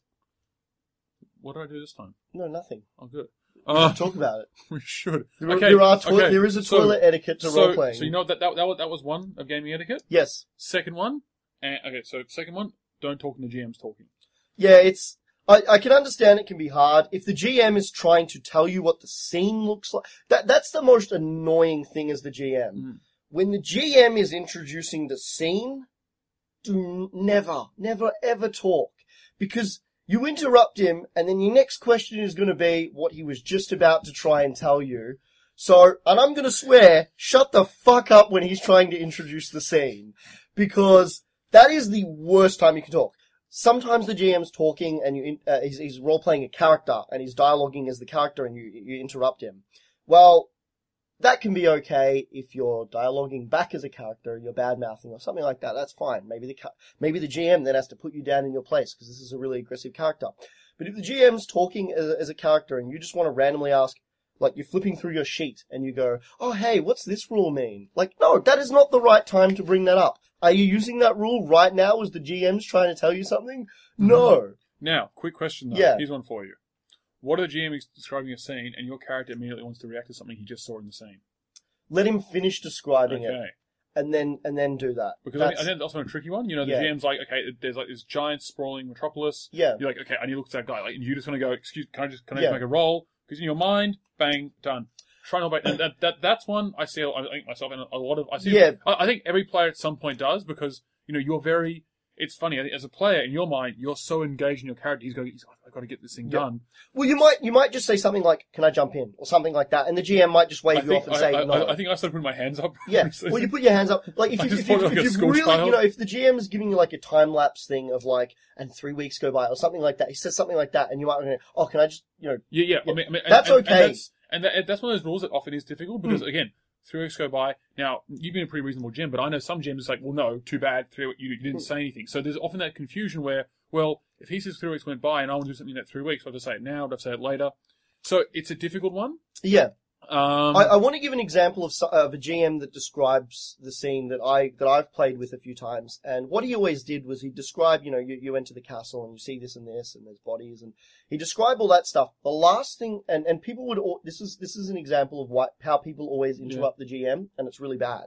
What did I do this time? No, nothing. Oh, good. We Uh, should talk about it. we should. There, okay. there are toi- okay. there is a So- toilet etiquette to so, role playing. So you know what that, that that was that was one of gaming etiquette. Yes. Second one, and okay. So second one, don't talk when the G M's talking. Yeah, it's. I, I can understand it can be hard if the G M is trying to tell you what the scene looks like. That that's the most annoying thing as the G M. Mm. when the G M is introducing the scene, do never, never, ever talk. Because you interrupt him, and then your next question is going to be what he was just about to try and tell you. So, and I'm going to swear, shut the fuck up when he's trying to introduce the scene. Because that is the worst time you can talk. Sometimes the G M's talking and you, uh, he's, he's role-playing a character and he's dialoguing as the character and you, you interrupt him. Well, that can be okay if you're dialoguing back as a character, you're bad-mouthing or something like that. That's fine. Maybe the, maybe the G M then has to put you down in your place because this is a really aggressive character. But if the G M's talking as, as a character and you just want to randomly ask, like you're flipping through your sheet and you go, oh hey, what's this rule mean? Like, no, that is not the right time to bring that up. Are you using that rule right now as the G M's trying to tell you something? No. Now, quick question though. Yeah. Here's one for you. What if the G M is describing a scene and your character immediately wants to react to something he just saw in the scene? Let him finish describing Okay. it. And then, and then do that. Because I That's- think, I think that's also a tricky one. You know, the Yeah. G M's like, okay, there's like this giant sprawling metropolis. Yeah. You're like, okay, I need to look at that guy. Like, and you just want to go, excuse, can I just, can I Yeah. just make a roll? Because in your mind, bang, done. Try not and that, that that's one I see. I think myself in a lot of. I see. Yeah. I, I think every player at some point does because you know you're very. It's funny I think as a player in your mind, you're so engaged in your character. He's going. He's, I've got to get this thing Yeah. done. Well, you might, you might just say something like, can I jump in? Or something like that. And the G M might just wave I you think, off and I, say I, no. I, I think I started putting my hands up. Yeah. Well, you put your hands up. Like, if I you, just if, you, thought like if a you've school really, child. you know, if the G M is giving you like a time-lapse thing of like, and three weeks go by or something like that, he says something like that and you might go, oh, can I just, you know, Yeah, yeah. I mean, I mean, That's and, and, okay. And that's, and that, that's one of those rules that often is difficult because again, three weeks go by. Now you've been a pretty reasonable G M, but I know some G Ms it's like, well, no, too bad. Three, you, you didn't say anything. So there's often that confusion where, well, if he says three weeks went by and I want to do something in that three weeks, do I have to say it now? Do I have to say it later? So it's a difficult one. yeah. Um, I, I want to give an example of, so- of a G M that describes the scene that I that I've played with a few times. And what he always did was he described, you know, you, you enter the castle and you see this and this and there's bodies and he described all that stuff. The last thing, and, and people would, al- this is this is an example of what how people always interrupt the G M, and it's really bad.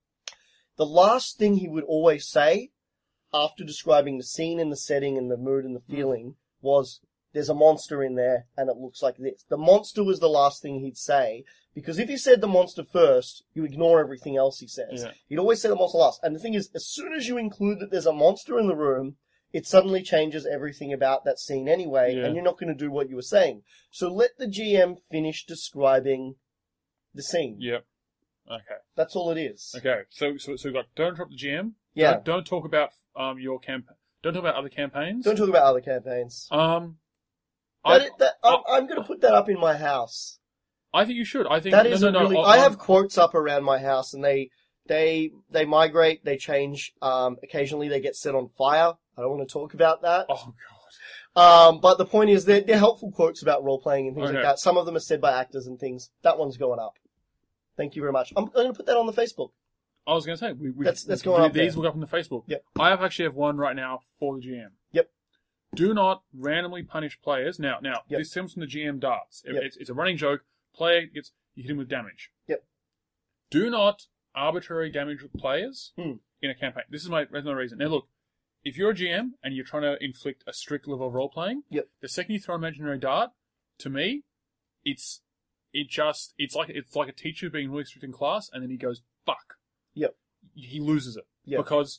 The last thing he would always say after describing the scene and the setting and the mood and the feeling was, there's a monster in there, and it looks like this. The monster was the last thing he'd say, because if he said the monster first, you ignore everything else he says. Yeah. He'd always say the monster last. And the thing is, as soon as you include that there's a monster in the room, it suddenly changes everything about that scene anyway, Yeah. and you're not going to do what you were saying. So let the G M finish describing the scene. Yep. Okay. That's all it is. Okay. So, so, so, like, don't interrupt the G M. Yeah. Don't, don't talk about um your camp. Don't talk about other campaigns. Don't talk about other campaigns. Um. That, I, is- that, I'm, I'm going to put that up in my house. I think you should. I think That no, is no, a no, really. I- I I'm- have quotes up around my house, and they they they migrate, they change. Um, occasionally, they get set on fire. I don't want to talk about that. Oh god. Um, but the point is, they're, they're helpful quotes about role playing and things Okay. like that. Some of them are said by actors and things. That one's going up. Thank you very much. I'm, I'm going to put that on the Facebook. I was going to say we, we That's- that's we- going up These there. will go up on the Facebook. Yep. I have actually have one right now for the G M. Yep. Do not randomly punish players. Now, now Yep. this comes from the G M darts. It- Yep. It's, it's a running joke. Player gets you hit him with damage. Yep. Do not arbitrary damage players Hmm. in a campaign. This is my that's my reason. Now look, if you're a G M and you're trying to inflict a strict level of role playing, Yep. the second you throw an imaginary dart, to me, it's it just it's like it's like a teacher being really strict in class, and then he goes fuck. Yep. He loses it Yep. because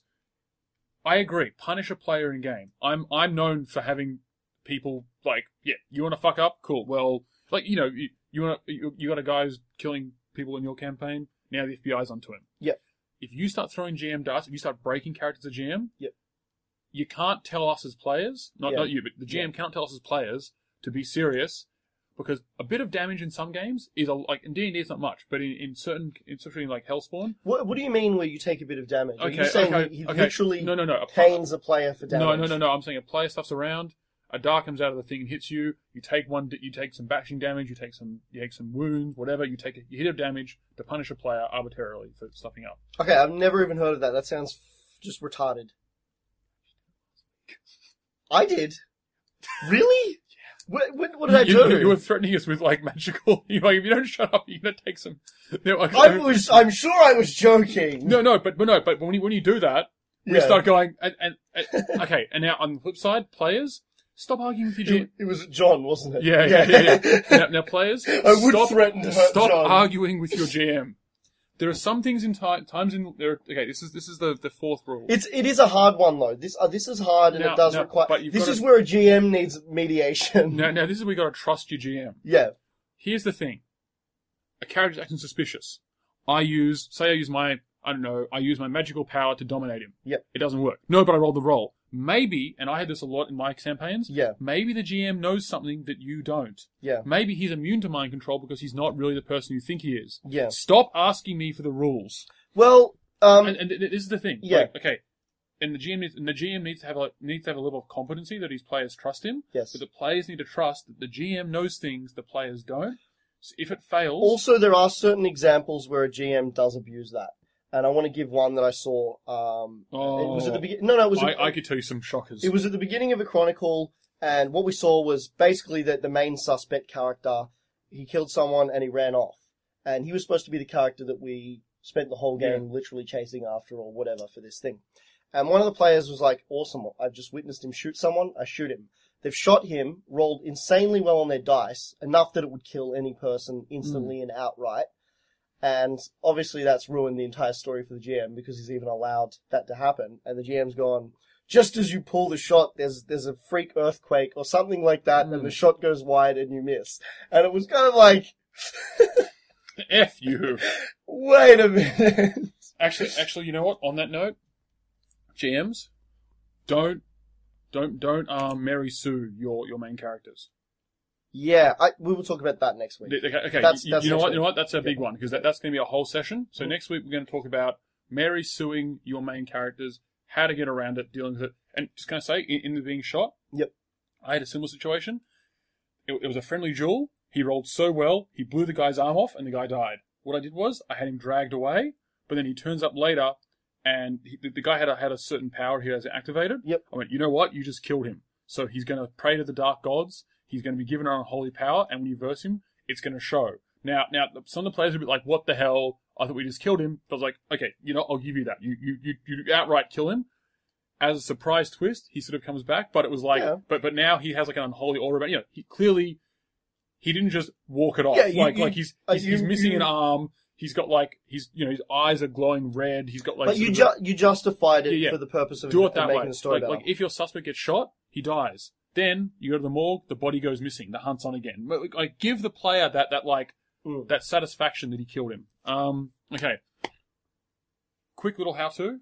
I agree. Punish a player in game. I'm I'm known for having people like yeah. You want to fuck up? Cool. Well, like you know you you want you, you got a guy who's killing people in your campaign. Now the F B I's onto him. Yep. If you start throwing G M darts, if you start breaking characters as G M, Yep. you can't tell us as players, not Yeah. not you, but the G M Yeah. can't tell us as players to be serious, because a bit of damage in some games is a, like in D and D it's not much, but in, in certain, especially in like Hellspawn. What, what do you mean where you take a bit of damage? Are Okay, you saying okay, he, he okay. literally No, no, no. A- pains a player for damage? No, no, no, no. I'm saying a player stuffs around. A dart comes out of the thing and hits you. You take one. You take some bashing damage. You take some. You take some wounds. Whatever. You take a you hit of damage to punish a player arbitrarily for stuffing up. Okay, I've never even heard of that. That sounds f- just retarded. I did. Really? What, what, what did I you, do? You were threatening us with like magical. You like if you don't shut up, you're gonna take some. No, okay. I was. I'm sure I was joking. No, no, but but no, but when you when you do that, we Yeah. start going and, and, and okay. And now on the flip side, players stop arguing with your G It, it was John, wasn't it? Yeah, yeah, yeah. yeah. now, now, players, I would stop, threaten to hurt stop John. arguing with your G M. There are some things in time, times in there. Okay, this is this is the, the fourth rule. It's it is a hard one though. This uh, this is hard and Now- it does now, require. but you've This gotta- is where a G M needs mediation. Now, now this is where you got to trust your G M. Yeah. Here's the thing: a character's acting suspicious. I use, say, I use my, I don't know, I use my magical power to dominate him. Yep. It doesn't work. No, but I rolled the roll. Maybe, and I had this a lot in my campaigns. Yeah. Maybe the G M knows something that you don't. Yeah. Maybe he's immune to mind control because he's not really the person you think he is. Yeah. Stop asking me for the rules. Well, um, And, and th- this is the thing. Yeah. Like, okay. And the G M needs, and the G M needs to have a needs to have a level of competency that his players trust him. yes. But the players need to trust that the G M knows things the players don't. So if it fails, Also, there are certain examples where a G M does abuse that, and I want to give one that I saw. Um, Oh. it was at the beginning. No, no, it was. I, at, I could tell you some shockers. It was at the beginning of a chronicle, and what we saw was basically that the main suspect character, he killed someone and he ran off, and he was supposed to be the character that we spent the whole game literally chasing after or whatever for this thing. And one of the players was like, "Awesome! I've just witnessed him shoot someone. I shoot him." They've shot him, rolled insanely well on their dice, enough that it would kill any person instantly and outright. And obviously that's ruined the entire story for the G M because he's even allowed that to happen. And the G M's gone, just as you pull the shot, there's there's a freak earthquake or something like that, Mm. and the shot goes wide and you miss. And it was kind of like, F you. wait a minute. Actually, actually, you know what? On that note, G Ms, don't, don't, don't, um, Mary Sue your your main characters. Yeah, I, we will talk about that next week. Okay, okay. That's- you, that's you know next what? week. You know what? That's a big one because that, that's going to be a whole session. So Mhm. next week we're going to talk about Mary suing your main characters, how to get around it, dealing with it, and just going to say in, in the being shot. Yep. I had a similar situation. It, it was a friendly duel. He rolled so well, he blew the guy's arm off, and the guy died. What I did was I had him dragged away, but then he turns up later, and he, the, the guy had a, had a certain power he has activated. Yep. I went, you know what? You just killed him. So he's going to pray to the dark gods. He's going to be given an unholy power, and when you verse him, it's going to show. Now, now some of the players are a bit like, what the hell? I thought we just killed him. But I was like, okay, you know, I'll give you that. You you you, you outright kill him. As a surprise twist, he sort of comes back, but it was like, Yeah. but but now he has like an unholy aura about, you know, he clearly, he didn't just walk it off. Yeah, you- like, you- like he's, uh, he's, he's you- missing you- an arm. He's got like, he's, you know, his eyes are glowing red. He's got like, But you sort of ju- you justified it Yeah, yeah. for the purpose of, do it of that making way. the story Like, better. like if your suspect gets shot, he dies. Then you go to the morgue, the body goes missing, the hunt's on again. But, like, like, give the player that, that like, Mm. that satisfaction that he killed him. Um, okay. Quick little how-to.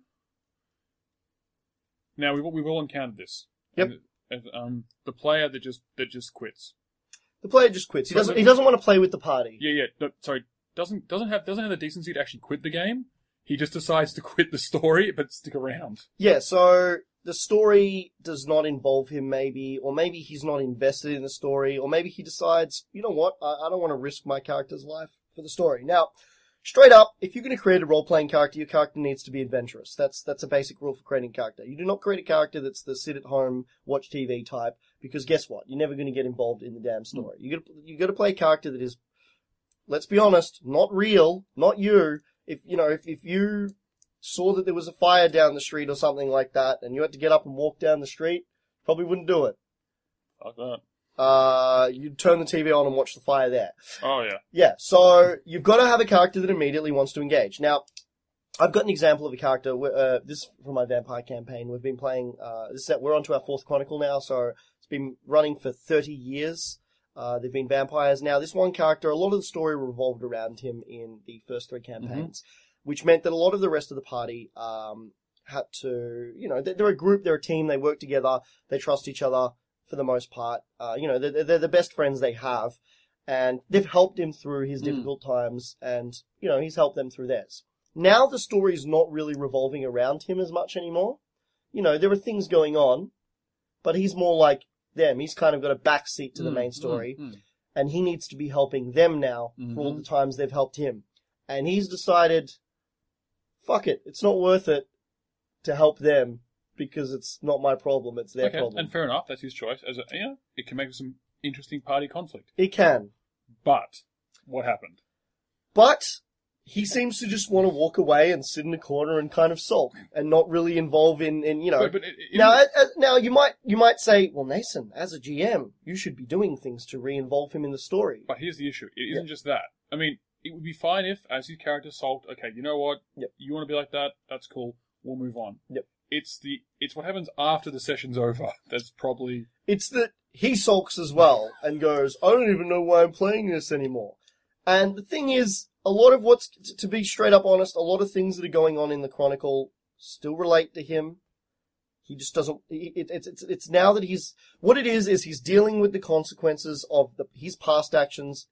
Now, we've, we've all encountered this. Yep. And, um, the player that just, that just quits. The player just quits. He doesn't. He doesn't want to play with the party. Yeah, yeah, no, sorry. Doesn't, doesn't have, doesn't have the decency to actually quit the game. He just decides to quit the story, but stick around. Yeah. So the story does not involve him, maybe, or maybe he's not invested in the story, or maybe he decides, you know what, I, I don't want to risk my character's life for the story. Now, straight up, if you're going to create a role-playing character, your character needs to be adventurous. That's that's a basic rule for creating a character. You do not create a character that's the sit-at-home, watch T V type, because guess what? You're never going to get involved in the damn story. You got you got to play a character that is, let's be honest, not real, not you. If you know, if if you saw that there was a fire down the street or something like that, and you had to get up and walk down the street, probably wouldn't do it. Fuck that. Uh, you'd turn the T V on and watch the fire there. Oh, yeah. Yeah, so you've got to have a character that immediately wants to engage. Now, I've got an example of a character. Where, uh, this is from my vampire campaign. We've been playing. Uh, this is, we're on to our fourth chronicle now, so it's been running for thirty years. Uh, they've been vampires now. This one character, a lot of the story revolved around him in the first three campaigns, mm-hmm. which meant that a lot of the rest of the party um, had to, you know, they're, they're a group, they're a team, they work together, they trust each other for the most part. Uh, you know, they're, they're the best friends they have, and they've helped him through his difficult mm. times, and, you know, he's helped them through theirs. Now the story's not really revolving around him as much anymore. You know, there are things going on, but he's more like them. He's kind of got a backseat to the mm, main story, mm, mm. and he needs to be helping them now mm-hmm. for all the times they've helped him. And he's decided, fuck it, it's not worth it to help them because it's not my problem, it's their okay, problem. And fair enough, that's his choice. As a, you know, it can make for some interesting party conflict. It can. But, what happened? But he seems to just want to walk away and sit in a corner and kind of sulk and not really involve in, in you know. But, but it, it, now, uh, now you might you might say, well, Nathan, as a G M, you should be doing things to re-involve him in the story. But here's the issue: it isn't yeah. just that. I mean, it would be fine if, as his character sulked, okay, you know what? Yep. You want to be like that? That's cool. We'll move on. Yep. It's the it's what happens after the session's over. That's probably It's that he sulks as well and goes, I don't even know why I'm playing this anymore. And the thing is, a lot of what's, to be straight up honest, a lot of things that are going on in the Chronicle still relate to him. He just doesn't, it, it's, it's, it's now that he's, what it is, is he's dealing with the consequences of the, his past actions,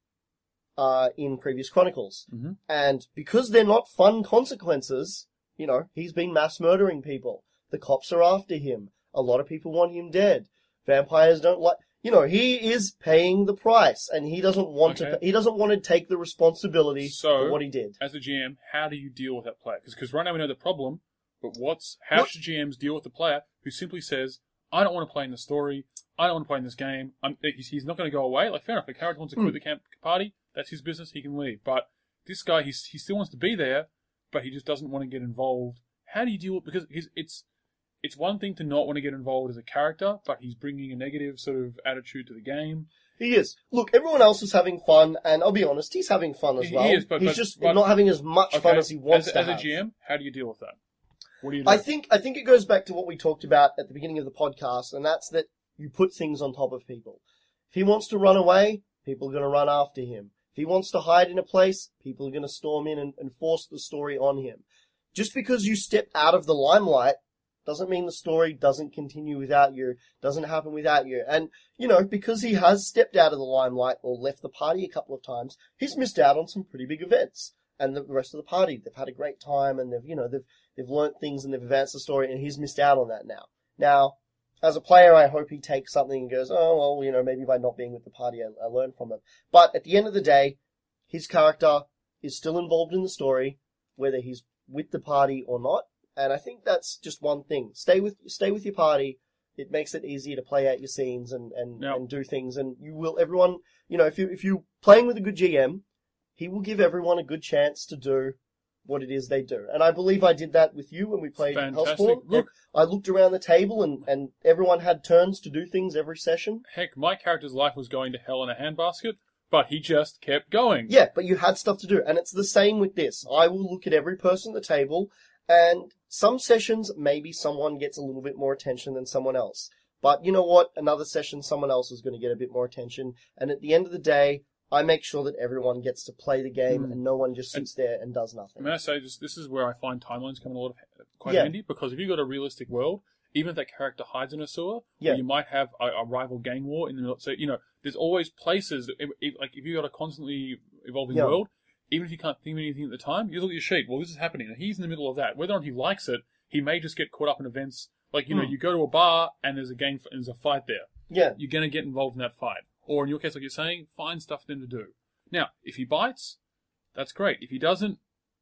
uh, in previous Chronicles. Mm-hmm. And because they're not fun consequences, you know, he's been mass murdering people. The cops are after him. A lot of people want him dead. Vampires don't like, you know, he is paying the price, and he doesn't want Okay. to, he doesn't want to take the responsibility So, for what he did. as a G M, how do you deal with that player? Because right now we know the problem, but what's how What- should G Ms deal with the player who simply says, "I don't want to play in the story. I don't want to play in this game. I'm, he's, he's not going to go away." Like fair enough, the character wants to quit Hmm. the camp party. That's his business. He can leave. But this guy, he's, he still wants to be there, but he just doesn't want to get involved. How do you deal with because he's, it's it's one thing to not want to get involved as a character, but he's bringing a negative sort of attitude to the game. He is. Look, everyone else is having fun, and I'll be honest, he's having fun as He well. is, but- he's but- just but- not having as much fun Okay, as he wants as, to as have. a G M, how do you deal with that? What do you do? I think I think it goes back to what we talked about at the beginning of the podcast, and that's that you put things on top of people. If he wants to run away, people are going to run after him. If he wants to hide in a place, people are going to storm in and, and force the story on him. Just because you step out of the limelight doesn't mean the story doesn't continue without you, doesn't happen without you. And, you know, because he has stepped out of the limelight or left the party a couple of times, he's missed out on some pretty big events. And the rest of the party, they've had a great time, and they've, you know, they've, they've learnt things and they've advanced the story, and he's missed out on that now. Now, as a player, I hope he takes something and goes, oh, well, you know, maybe by not being with the party, I, I learned from it. But at the end of the day, his character is still involved in the story, whether he's with the party or not. And I think that's just one thing. Stay with, stay with your party. It makes it easier to play out your scenes and, and, Yep. and do things. And you will, everyone, you know, if you, if you're playing with a good G M, he will give everyone a good chance to do what it is they do. And I believe I did that with you when we played Fantastic. Hellspawn. Look- I looked around the table and, and everyone had turns to do things every session. Heck, my character's life was going to hell in a handbasket, but he just kept going. Yeah, but you had stuff to do. And it's the same with this. I will look at every person at the table, and some sessions, maybe someone gets a little bit more attention than someone else. But you know what? Another session, someone else is going to get a bit more attention. And at the end of the day, I make sure that everyone gets to play the game Mm. and no one just sits there and does nothing. May I say, this, this is where I find timelines come in a lot of quite Yeah. handy, because if you've got a realistic world, even if that character hides in a sewer, Yeah. or you might have a, a rival gang war in the middle. So, you know, there's always places, that, if, if, like if you've got a constantly evolving Yeah. world, even if you can't think of anything at the time, you look at your sheet, well, this is happening, and he's in the middle of that. Whether or not he likes it, he may just get caught up in events. Like, you know, Mm. you go to a bar, and there's a gang, and there's a fight there. Yeah. You're going to get involved in that fight. Or in your case, like you're saying, find stuff for them to do. Now, if he bites, that's great. If he doesn't,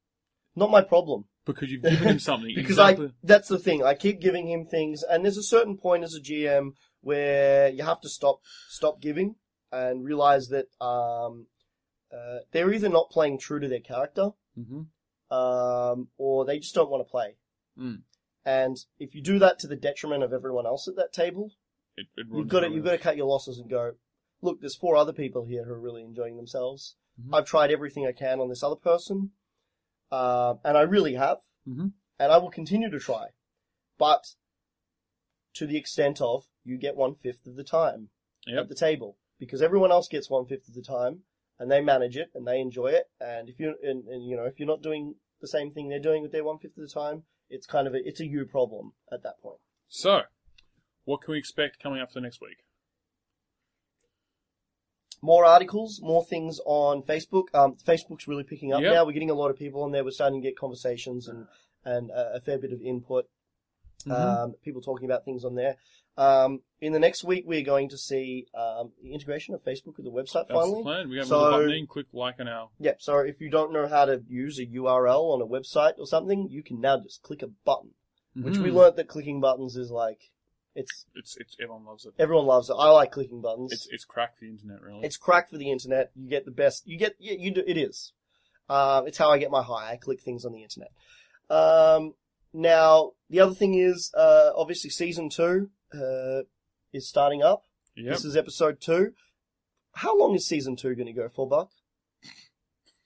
Not my problem. because you've given him something. Because exactly. I, that's the thing. I keep giving him things, and there's a certain point as a G M where you have to stop, stop giving and realize that, um, uh, they're either not playing true to their character, Mm-hmm. um, or they just don't want to play. Mm. And if you do that to the detriment of everyone else at that table, It, it you've ruins got to, the you've got to cut your losses and go, look, there's four other people here who are really enjoying themselves. Mhm. I've tried everything I can on this other person, uh, and I really have, Mhm. and I will continue to try. But to the extent of, you get one-fifth of the time Yep. at the table. Because everyone else gets one-fifth of the time, and they manage it, and they enjoy it, and if you and, and you know, if you're not doing the same thing they're doing with their one-fifth of the time, it's kind of a, it's a you problem at that point. So, what can we expect coming up for the next week? More articles, more things on Facebook. Um, Facebook's really picking up Yep. now. We're getting a lot of people on there. We're starting to get conversations and, and uh, a fair bit of input. Mhm. Um, people talking about things on there. Um, in the next week, we're going to see um, the integration of Facebook with the website That's finally. the plan. We have a So- little button in, click like on our... Yep. So if you don't know how to use a U R L on a website or something, you can now just click a button. Which we Mhm. learnt that clicking buttons is like, it's, It's, it's, everyone loves it. everyone loves it. I like clicking buttons. It's, it's cracked the internet, really. It's cracked for the internet. You get the best. You get, yeah, you do, it is. Uh, it's how I get my high. I click things on the internet. Um, now, the other thing is, uh, obviously season two, uh, is starting up. Yep. This is episode two. How long is season two going to go for, Buck?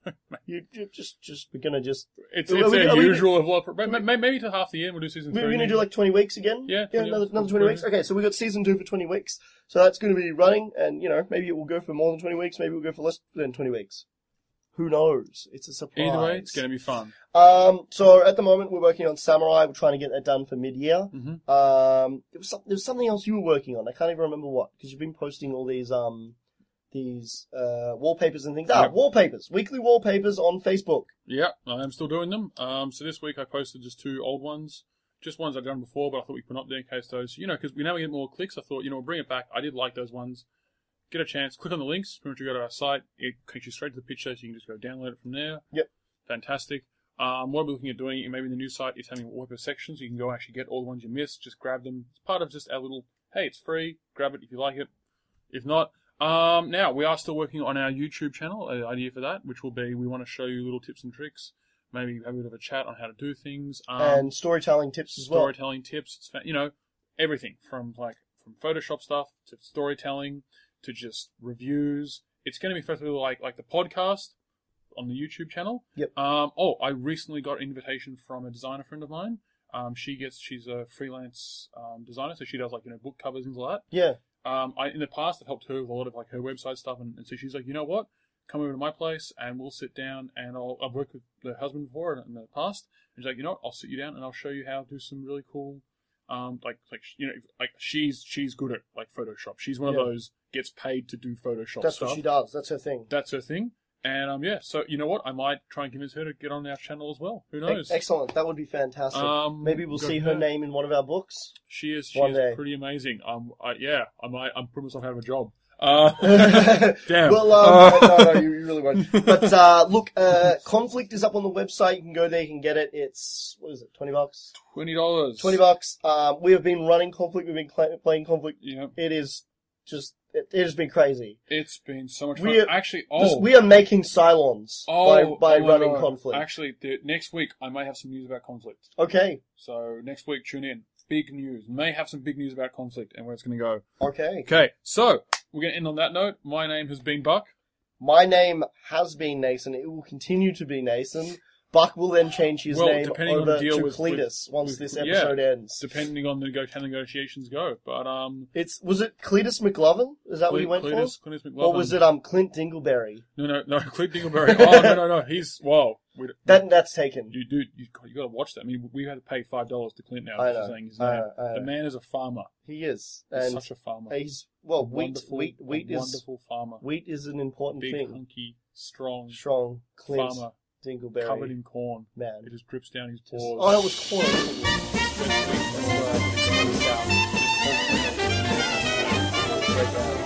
You you just just we're gonna just It's, Are it's we- their are we- usual of what, maybe, maybe to half the year we'll do season we're three. gonna do like twenty weeks again. Yeah, yeah, twenty another another twenty twenty weeks. Okay, so we got season two for twenty weeks. So that's going to be running, and you know maybe it will go for more than twenty weeks. Maybe we'll go for less than twenty weeks. Who knows? It's a surprise. Either way, it's going to be fun. Um, so at the moment we're working on Samurai. We're trying to get that done for mid-year. Mm-hmm. Um, there was, some, there was something else you were working on. I can't even remember what, because you've been posting all these um, these uh, wallpapers and things. Ah, Yep. wallpapers, weekly wallpapers on Facebook. Yeah, I am still doing them. Um, so this week I posted just two old ones. Just ones I'd done before, but I thought we put up there in case those, you know, because we now we get more clicks. I thought, you know, we'll bring it back. I did like those ones. Get a chance, click on the links. Pretty much you go to our site. It takes you straight to the picture, so you can just go download it from there. Yep. Fantastic. Um, what we're looking at doing, maybe in the new site, is having wallpaper sections. You can go and actually get all the ones you missed. Just grab them. It's part of just our little, hey, it's free. Grab it if you like it. If not, um, now we are still working on our YouTube channel. An idea for that, which will be we want to show you little tips and tricks. Maybe have a bit of a chat on how to do things. Um, and storytelling tips as well. Storytelling tips. It's, fa- you know, everything from like from Photoshop stuff to storytelling to just reviews. It's going to be first of all like like the podcast on the YouTube channel. Yep. Um. Oh, I recently got an invitation from a designer friend of mine. Um. She gets she's a freelance um, designer, so she does like you know book covers and things like that. Yeah. Um. I in the past I've helped her with a lot of like her website stuff, and, and so she's like, you know what? Come over to my place and we'll sit down and I'll I've worked with the husband before in the past. And she's like, you know what? I'll sit you down and I'll show you how to do some really cool. Um, like, like you know, like she's she's good at like Photoshop. She's one Yeah. of those gets paid to do Photoshop That's stuff. what she does. That's her thing. That's her thing. And um, yeah. So you know what? I might try and convince her to get on our channel as well. Who knows? E- excellent. That would be fantastic. Um, Maybe we'll go see from her there. name in one of our books. She is. She one is day. pretty amazing. Um, I, yeah. I might. I'm putting myself out of a job. Uh, damn. Well, um, no, no, you, you really won't. But uh, look, uh, Conflict is up on the website. You can go there. You can get it. It's what is it? Twenty bucks. Twenty dollars. Twenty bucks. Um, we have been running Conflict. We've been cl- playing Conflict. Yeah. It is just. It, it has been crazy. It's been so much We fun. are- Actually, Just- oh, we are making Cylons oh, by by oh my running God. Conflict. Actually, the, next week I may have some news about Conflict. Okay. So next week, tune in. Big news. May have some big news about Conflict and where it's going to go. Okay. Okay, so we're going to end on that note. My name has been Buck. My name has been Nason. It will continue to be Nason. Buck will then change his Well, name depending on over the deal to with- Cletus with- once with- this yeah. episode ends. Depending on the nego- how the negotiations go. But, um... It's was it Cletus McLovin? Is that what he went Cletus, for? Cletus McLovin. Or was it um Clint Dingleberry? No, no, no, Clint Dingleberry. Oh, no, no, no. He's, well... We, That that's taken. You do, you, you got to watch that. I mean, we had to pay five dollars to Clint now I for know. saying his I name. know, I know. The man is a farmer. He is, He's and such a farmer. he's well, wheat Wonderful, wheat wheat a is wonderful farmer. wheat is an important Big, thing. hunky, strong Strong Clint farmer Dingleberry, covered in corn. man. It just drips down his Just- paws. oh, that was corn. That's right. It's south.